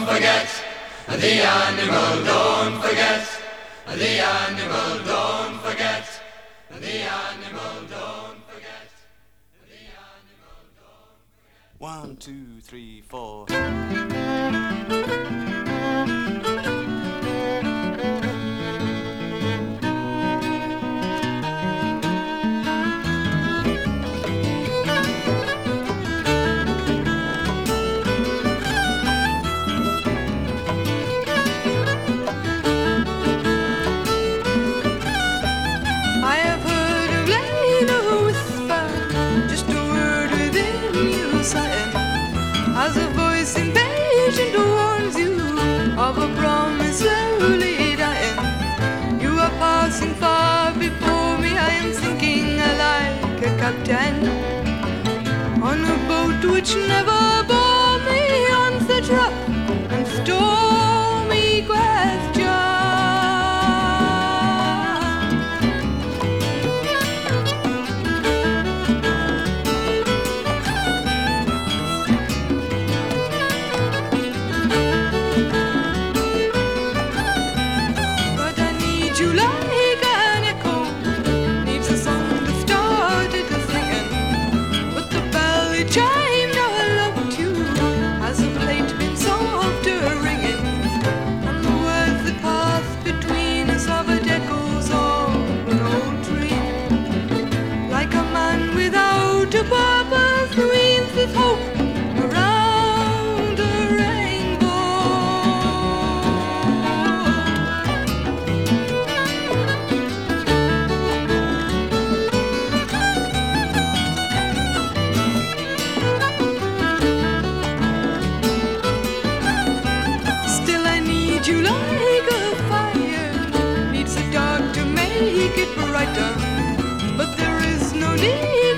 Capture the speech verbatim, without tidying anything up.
forget the animal, don't forget the animal, don't forget the animal, don't forget the animal, don't forget. One, two, three, four. As a voice impatient warns you of a promise slowly dying. You are passing far before me, I am sinking like a captain on a boat which never bore me on such rough and stormy questions. To purpose weaves his hope around a rainbow. Still I need you like a fire needs a dark to make it brighter, but there is no need